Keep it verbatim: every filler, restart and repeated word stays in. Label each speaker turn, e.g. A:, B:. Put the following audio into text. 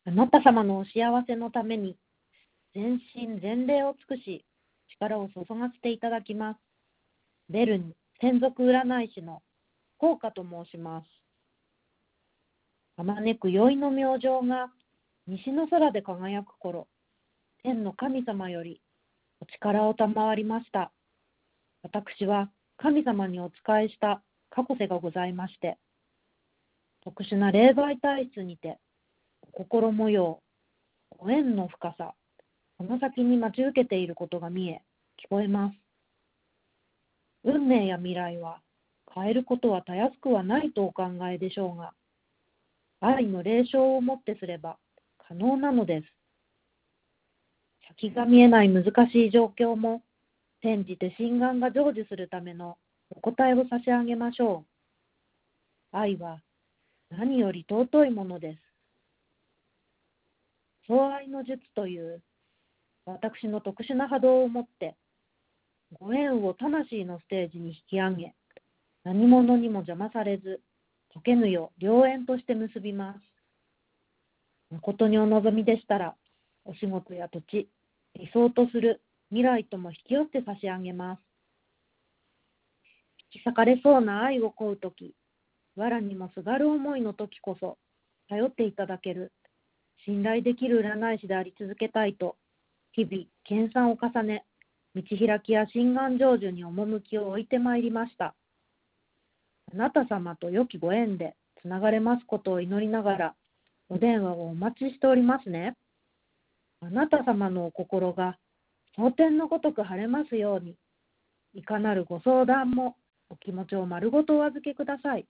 A: あなた様のお幸せのために、全身全霊を尽くし、力を注がせていただきます。ベルン専属占い師の効果と申します。あまねく宵の明星が西の空で輝く頃、天の神様よりお力を賜りました。私は神様にお仕えした過去世がございまして、特殊な霊媒体質にて、心模様、ご縁の深さ、この先に待ち受けていることが見え、聞こえます。運命や未来は変えることはたやすくはないとお考えでしょうが、愛の霊障をもってすれば可能なのです。先が見えない難しい状況も、転じて心願が成就するためのお答えを差し上げましょう。愛は何より尊いものです。相愛の術という私の特殊な波動をもって、ご縁を魂のステージに引き上げ、何者にも邪魔されず、解けぬよ良縁として結びます。誠にお望みでしたら、お仕事や土地、理想とする未来とも引き寄せて差し上げます。引き裂かれそうな愛を請うとき、藁にもすがる思いのときこそ、頼っていただける、信頼できる占い師であり続けたいと、日々、研鑽を重ね、道開きや心願成就に趣を置いてまいりました。あなた様と良きご縁でつながれますことを祈りながら、お電話をお待ちしておりますね。あなた様のお心が蒼天のごとく晴れますように、いかなるご相談もお気持ちを丸ごとお預けください。